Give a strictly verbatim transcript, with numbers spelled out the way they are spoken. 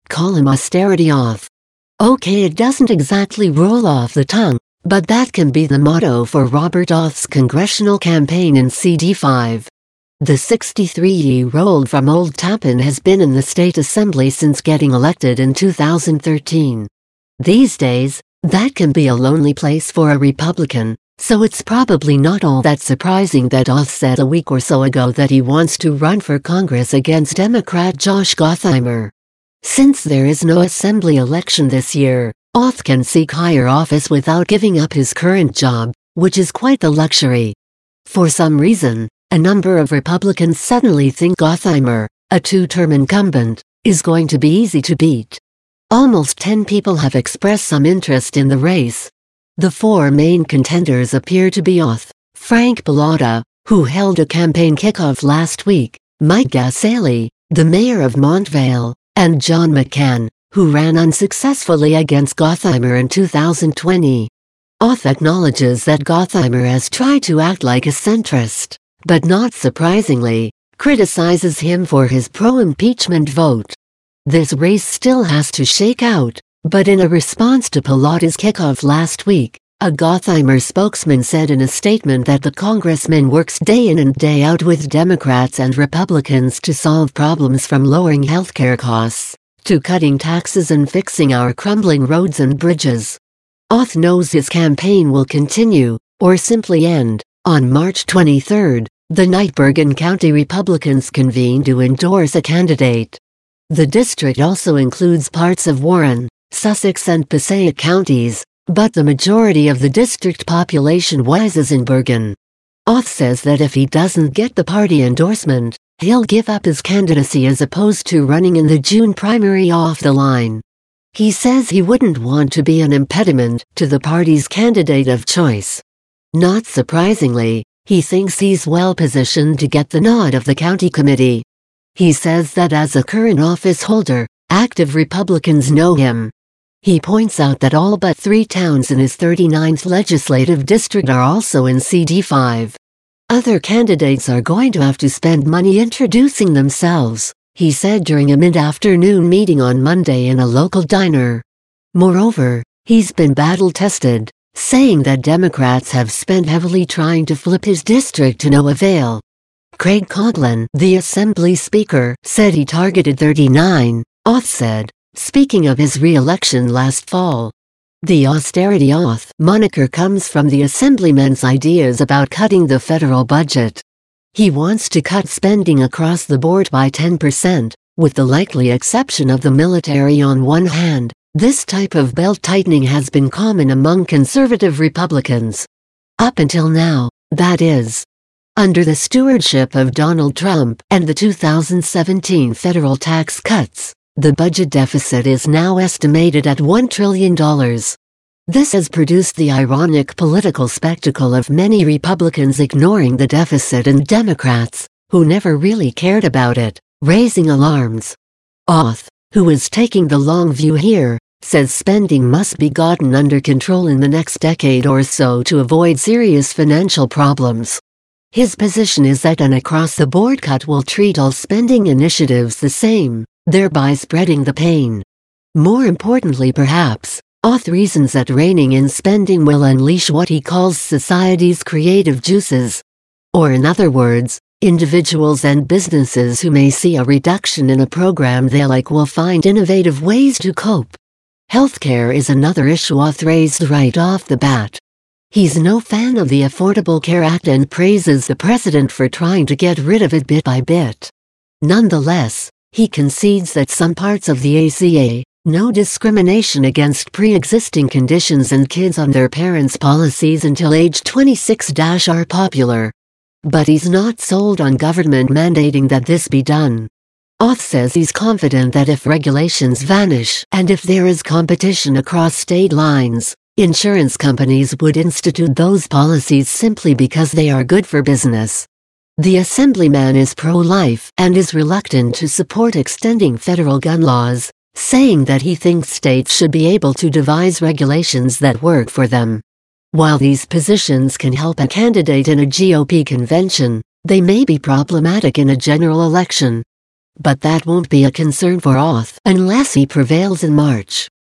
call him austerity off. Okay, it doesn't exactly roll off the tongue, but that can be the motto for Robert Oth's congressional campaign in C D five. The sixty-three-year-old from Old Tappan has been in the state assembly since getting elected in two thousand thirteen. These days, that can be a lonely place for a Republican, so it's probably not all that surprising that Oth said a week or so ago that he wants to run for Congress against Democrat Josh Gottheimer. Since there is no assembly election this year, Oth can seek higher office without giving up his current job, which is quite the luxury. For some reason, a number of Republicans suddenly think Gottheimer, a two-term incumbent, is going to be easy to beat. Almost ten people have expressed some interest in the race. The four main contenders appear to be Oth, Frank Bellotta, who held a campaign kickoff last week, Mike Gasalli, the mayor of Montvale, and John McCann, who ran unsuccessfully against Gottheimer in two thousand twenty. Oth acknowledges that Gottheimer has tried to act like a centrist, but not surprisingly, criticizes him for his pro-impeachment vote. This race still has to shake out, but in a response to Bellotta's kickoff last week, a Gottheimer spokesman said in a statement that the congressman works day in and day out with Democrats and Republicans to solve problems from lowering healthcare costs to cutting taxes and fixing our crumbling roads and bridges. Oth knows his campaign will continue, or simply end, on March twenty-third, the night Bergen County Republicans convene to endorse a candidate. The district also includes parts of Warren, Sussex and Passaic counties, but the majority of the district population is in Bergen. Oth says that if he doesn't get the party endorsement, he'll give up his candidacy as opposed to running in the June primary off the line. He says he wouldn't want to be an impediment to the party's candidate of choice. Not surprisingly, he thinks he's well positioned to get the nod of the county committee. He says that as a current office holder, active Republicans know him. He points out that all but three towns in his thirty-ninth legislative district are also in C D five. Other candidates are going to have to spend money introducing themselves, he said during a mid-afternoon meeting on Monday in a local diner. Moreover, he's been battle-tested, saying that Democrats have spent heavily trying to flip his district to no avail. Craig Coughlin, the Assembly Speaker, said he targeted thirty-nine, Oth said, speaking of his re-election last fall. The austerity Oth moniker comes from the Assemblyman's ideas about cutting the federal budget. He wants to cut spending across the board by ten percent, with the likely exception of the military on one hand. This type of belt-tightening has been common among conservative Republicans. Up until now, that is. Under the stewardship of Donald Trump and the two thousand seventeen federal tax cuts, the budget deficit is now estimated at one trillion dollars. This has produced the ironic political spectacle of many Republicans ignoring the deficit and Democrats, who never really cared about it, raising alarms. Oth, who is taking the long view here, says spending must be gotten under control in the next decade or so to avoid serious financial problems. His position is that an across-the-board cut will treat all spending initiatives the same, thereby spreading the pain. More importantly perhaps, Oth reasons that reining in spending will unleash what he calls society's creative juices. Or in other words, individuals and businesses who may see a reduction in a program they like will find innovative ways to cope. Healthcare is another issue Oth raised right off the bat. He's no fan of the Affordable Care Act and praises the president for trying to get rid of it bit by bit. Nonetheless, he concedes that some parts of the A C A, no discrimination against pre-existing conditions and kids on their parents' policies until age twenty-six, are popular. But he's not sold on government mandating that this be done. Oth says he's confident that if regulations vanish and if there is competition across state lines, insurance companies would institute those policies simply because they are good for business. The Assemblyman is pro-life and is reluctant to support extending federal gun laws, saying that he thinks states should be able to devise regulations that work for them. While these positions can help a candidate in a G O P convention, they may be problematic in a general election. But that won't be a concern for Oth unless he prevails in March.